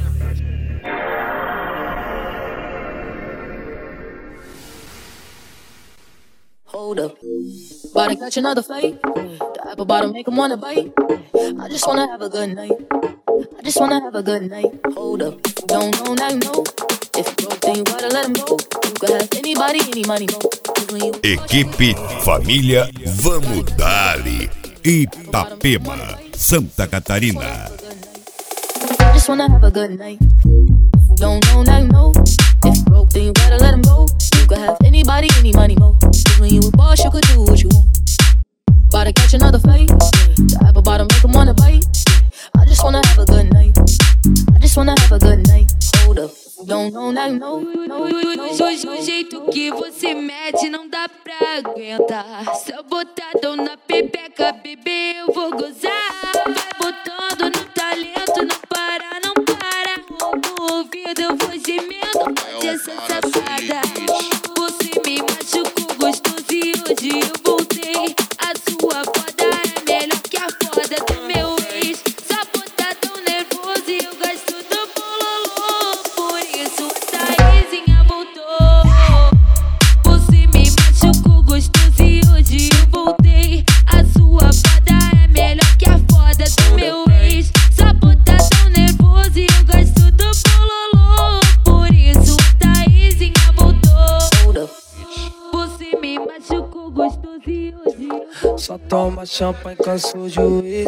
Hold up, about to catch another fight. The apple bottom make him wanna bite. I just wanna have a good night. I just wanna have a good night. Hold up, don't know now you know. If you broke then you gotta let him go. You could have anybody, any money, go. Equipe Família Vamos Dali, Itapema, Santa Catarina. I just wanna have a good night. Don't know now you know. If you broke then you gotta let him go. You could have anybody, any money, mo. Cause when you a boss you could do what you want. About to catch another fight. The apple bottom make him wanna bite. I just wanna have a good night. I just wanna have a good night. Hold up, don't know now you know. O jeito que você mete não dá pra aguentar. Seu botadão na pepeca, bebê, eu vou gozar. Vai botando no talento, não para, não para. No ouvido eu vou gemendo, pode essa safada. Você me machucou gostoso e hoje eu voltei. A sua foda é melhor que a foda do meu ex. Só botadão nervoso e eu gosto do bololô. Por isso a Thaísinha voltou. Você me machucou gostoso e hoje eu voltei. A sua foda é melhor que a foda do meu ex. Só botadão nervoso e eu gosto do bololô. Por isso a Thaísinha voltou. Você me machucou gostoso e hoje só toma champanhe, cansa o juiz.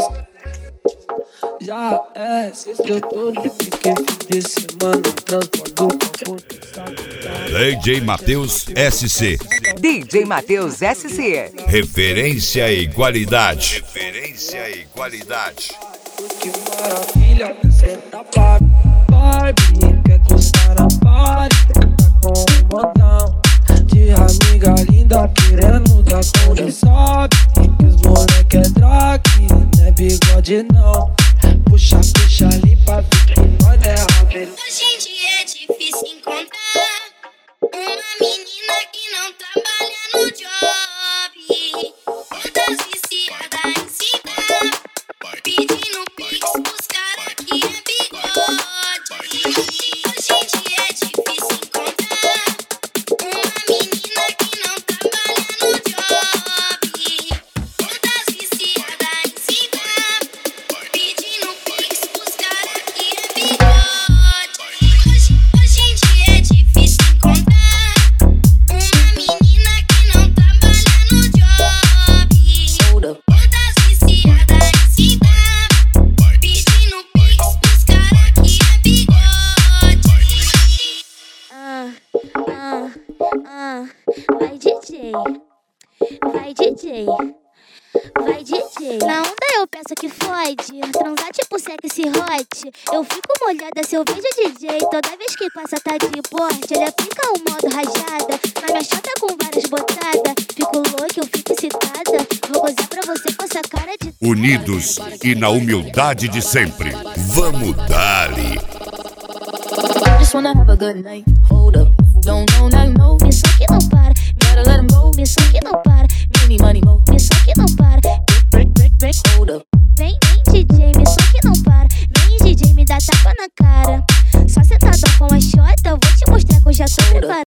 Já é sexta, eu tô livre. Que fim de semana transbordo com DJ Matheus SC. DJ Matheus SC. Referência e qualidade. Referência e qualidade. que maravilha, senta pra Barbie. Quer encostar na party, tá com um montão de amiga linda querendo dar com ele sobe. Que os moleque é drag, não é bigode não. Puxa, puxa ali pra ver que nós é rápido. Hoje em dia é difícil encontrar uma menina que não trabalha no job. Todas viciadas em cima, pedindo pix pros caras que é bigode. Hoje em dia é difícil encontrar uma menina que não trabalha no job. Todas viciadas em cima, pedindo pix pros caras que é bigode. Hoje em dia é difícil encontrar uma menina que não trabalha no job. Todas viciadas em cima, pedindo pix pros caras que é bigode. Vai DJ, vai DJ, vai DJ. Na onda eu peço que fode, transar tipo sexy hot. Eu fico molhada se eu vejo DJ, toda vez que passa tá de porte. Ele aplica o modo rajada, na minha chata com várias botadas. Fico louca, eu fico excitada, vou gozar pra você com essa cara de... Unidos e na humildade de sempre. Vamos dali. I just wanna have a good night. Hold up, don't know now you know. Isso aqui não para.